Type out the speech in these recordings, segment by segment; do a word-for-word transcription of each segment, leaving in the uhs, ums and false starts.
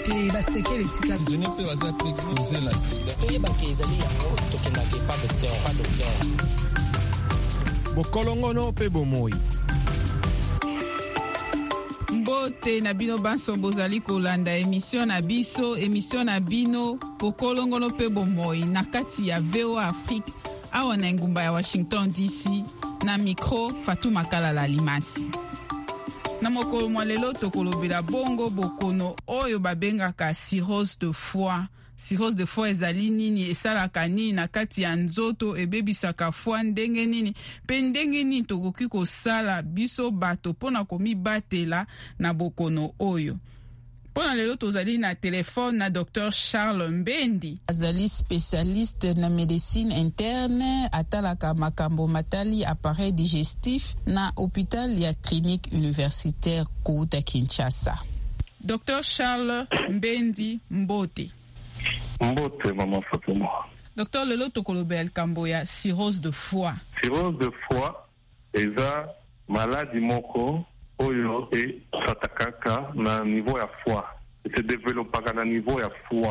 te basekele tika zone pe baza pe exposer la sida toyeba ke ezali yango tokendaka epa docteur pa docteur bokolongono pe bomoi. Mbote na bino banso bozali kolanda emission na biso emission na bino bokolongono pe bomoi na kati ya V O A Afrique awa na ngumba ya Washington D C na micro Fatou Makala Limasi. Na mokolo mwa lelo tokolobela bongo bokono oyo babengaka cirrhose de foie. Cirrhose de foie ezali nini, esalaka nini na kati ya nzoto, ebebisaka foie ndenge nini, pe ndenge nini tokoki kosala biso bato pona komibatela na bokono oyo. Pona lelo tozali na telefone na docteur Charles Mbendi. Azali spécialiste na médecine interne, atalaka makambo matali appareil digestif na hôpital ya clinique universitaire Kouta Kinshasa. docteur Charles Mbendi Mbote. Mbote mama Fatuma. Docteur lelo tokolobela likambo ya cirrhose de foie. Cirrhose de foie eza maladie moko oyo e satakaka na niveau ya foie. Se développaka na niveau ya foie.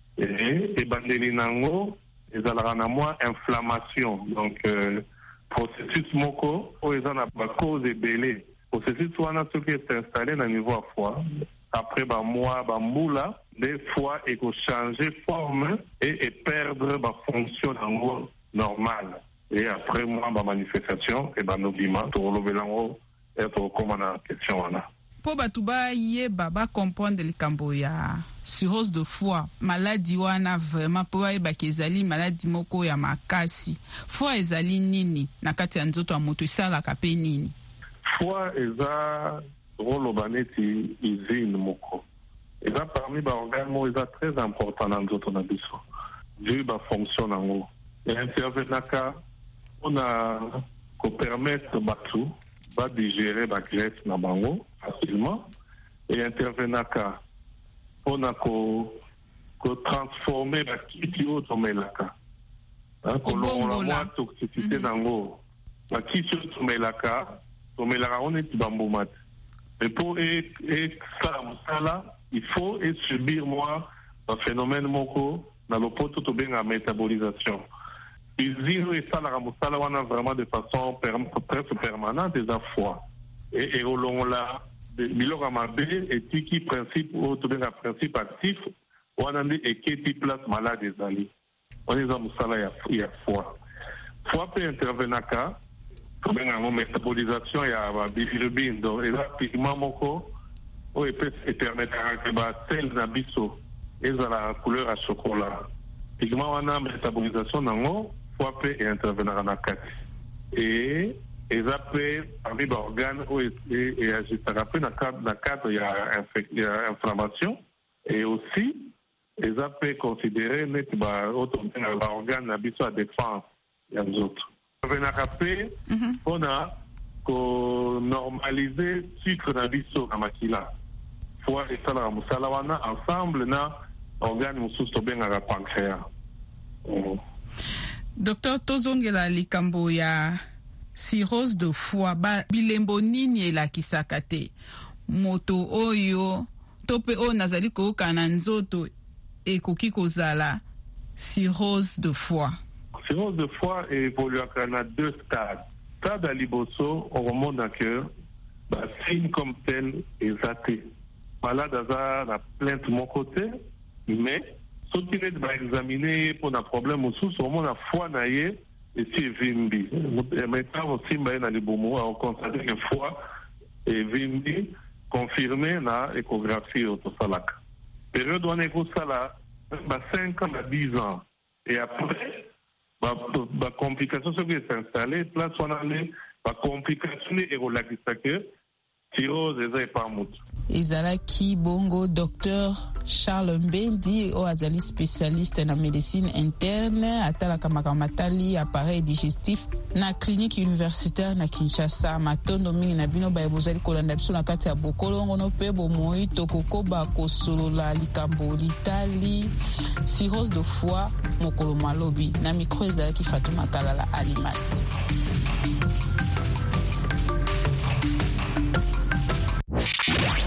Et e bandeli nango ezalaka na mwa inflammation. Donc euh, processus moko oyo eza na ba cause ebele. Processus wana soki est installé na niveau ya foie. Après ba mois ba mbula des fois il faut changer forme et, et perdre ba fonction nango normale. Et après moi ba manifestation et ba nobima to lobelango et to comme na question wana. Po batu ba yeba ba comprendre likambo ya cirrhose de foie, maladie wana vraiment po ba yeba kezali maladie moko ya makasi. Foie ezali nini na kati ya nzoto ya moto esalaka pe nini? Foie eza rolo baneti usine moko. Eza parmi ba organes mo eza très important dans nzoto na biso. Vu ba fonction nango. Et intervenaka on a ko permettre batu ba digérer ba graisse na bango facilement et intervenaka on a ko ko transformer ba kiti o tomelaka. Hein, ko longola moi toxicité nango. Ba kiti o tomelaka tomelaka on est bambomate. Mais pour et, et ça, ça, il faut et subir moi un phénomène moko dans le pot tout bien en métabolisation. Usine et ça la musala wana vraiment de façon presque permanente des fois. Et et au long là biloko mabe et qui principe au tout bien principe actif wana ndi et qui place malade des ali. On est dans musala ya ya foi. Foi peut intervenir ka comme une métabolisation il y a bilirubine donc et là pigment moko o peut permettre que ba sel na biso et la couleur à chocolat pigment wana métabolisation nango fois peut intervenir na kati et et ça peut parmi ba organe o et agir après na cadre na cadre il y a il inflammation et aussi et ça peut considérer net ba autre organe na biso à défense ya autres. Venarapé, on a normalisé sucre na biso na makila. Fois et ça la musala wana ensemble na organe mususu to benga la pancréas. Docteur tozongela likambo ya cirrhose de foie ba bilembo nini la kisakate. Moto oyo tope o nazali ko kana nzoto e koki kozala cirrhose de foie. Cirrhose de foie évolue à deux stades. Stade à liboso, on remonte à cœur, bah, signe comme tel est athée. Malade à la plainte de mon côté, mais ce qui est examiné pour un problème au sous, on a foie naïe et c'est vimbi. Maintenant aussi, dans les bons mots, on constate que foie est vimbi confirmé dans l'échographie autosalak. Période où on est ça là, cinq ans à dix ans. Et après, la bah, complication qui est installée, place on a les complication et relaxation que cirrhose et pas mout. Ezalaki bongo docteur Charles Mbendi o azali spécialiste na médecine interne atalaka makamatali appareil digestif na clinique universitaire na Kinshasa. Matondo mingi na bino ba ebozali kolanda biso na kati ya bokolongo no pe bomoi tokokoba kosolola likambo litali cirrhose de foie mokolo malobi na micro ezalaki Fatou Makala Limasi.